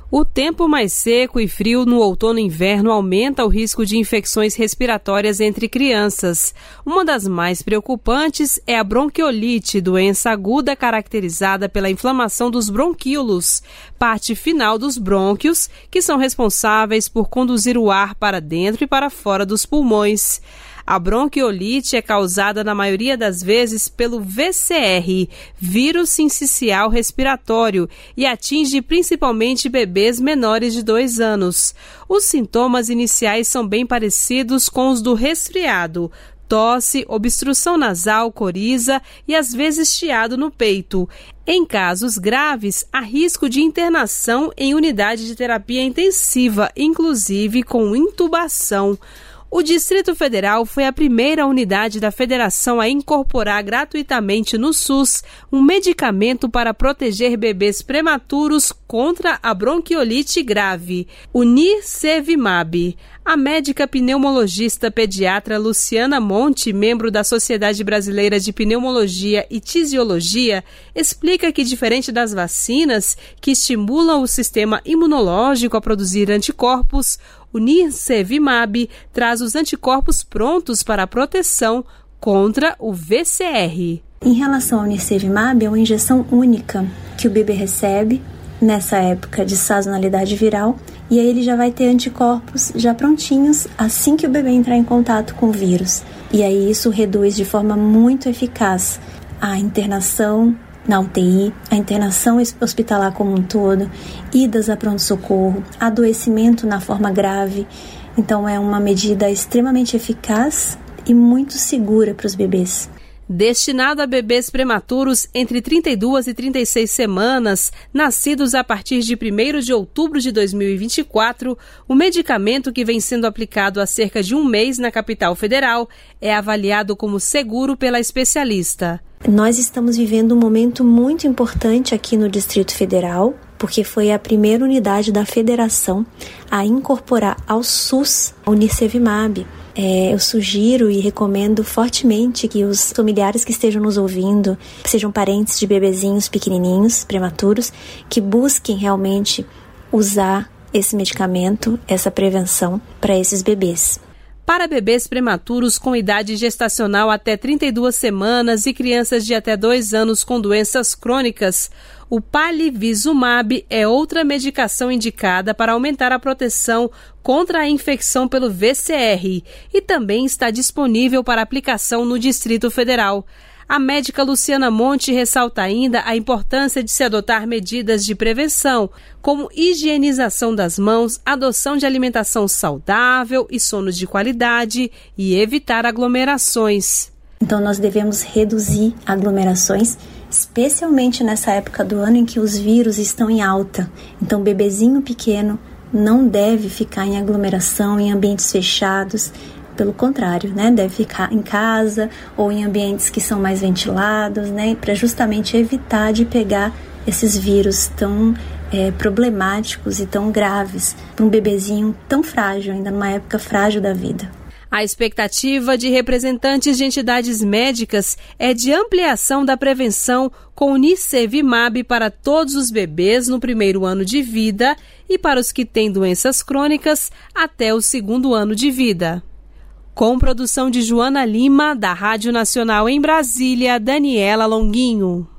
O tempo mais seco e frio no outono e inverno aumenta o risco de infecções respiratórias entre crianças. Uma das mais preocupantes é a bronquiolite, doença aguda caracterizada pela inflamação dos bronquíolos, parte final dos brônquios, que são responsáveis por conduzir o ar para dentro e para fora dos pulmões. A bronquiolite é causada na maioria das vezes pelo VCR, vírus sincicial respiratório, e atinge principalmente bebês menores de 2 anos. Os sintomas iniciais são bem parecidos com os do resfriado: tosse, obstrução nasal, coriza e às vezes chiado no peito. Em casos graves, há risco de internação em unidade de terapia intensiva, inclusive com intubação. O Distrito Federal foi a primeira unidade da federação a incorporar gratuitamente no SUS um medicamento para proteger bebês prematuros contra a bronquiolite grave, o Nirsevimab. A médica pneumologista pediatra Luciana Monte, membro da Sociedade Brasileira de Pneumologia e Tisiologia, explica que, diferente das vacinas, que estimulam o sistema imunológico a produzir anticorpos, o Nirsevimab traz os anticorpos prontos para a proteção contra o VCR. Em relação ao Nirsevimab, é uma injeção única que o bebê recebe nessa época de sazonalidade viral, e aí ele já vai ter anticorpos já prontinhos assim que o bebê entrar em contato com o vírus. E aí isso reduz de forma muito eficaz a internação na UTI, a internação hospitalar como um todo, idas a pronto-socorro, adoecimento na forma grave. Então é uma medida extremamente eficaz e muito segura para os bebês. Destinado a bebês prematuros entre 32 e 36 semanas, nascidos a partir de 1º de outubro de 2024, o medicamento, que vem sendo aplicado há cerca de um mês na capital federal, é avaliado como seguro pela especialista. Nós estamos vivendo um momento muito importante aqui no Distrito Federal, porque foi a primeira unidade da federação a incorporar ao SUS o Nirsevimab. Eu sugiro e recomendo fortemente que os familiares que estejam nos ouvindo, sejam parentes de bebezinhos pequenininhos, prematuros, que busquem realmente usar esse medicamento, essa prevenção para esses bebês. Para bebês prematuros com idade gestacional até 32 semanas e crianças de até 2 anos com doenças crônicas, o Palivizumab é outra medicação indicada para aumentar a proteção contra a infecção pelo VCR e também está disponível para aplicação no Distrito Federal. A médica Luciana Monte ressalta ainda a importância de se adotar medidas de prevenção, como higienização das mãos, adoção de alimentação saudável e sono de qualidade e evitar aglomerações. Então nós devemos reduzir aglomerações, especialmente nessa época do ano em que os vírus estão em alta. Então bebezinho pequeno não deve ficar em aglomeração, em ambientes fechados. Pelo contrário, deve ficar em casa ou em ambientes que são mais ventilados, para justamente evitar de pegar esses vírus tão problemáticos e tão graves para um bebezinho tão frágil, ainda numa época frágil da vida. A expectativa de representantes de entidades médicas é de ampliação da prevenção com o Nirsevimab para todos os bebês no 1º ano de vida e para os que têm doenças crônicas até o 2º ano de vida. Com produção de Joana Lima, da Rádio Nacional em Brasília, Daniela Longuinho.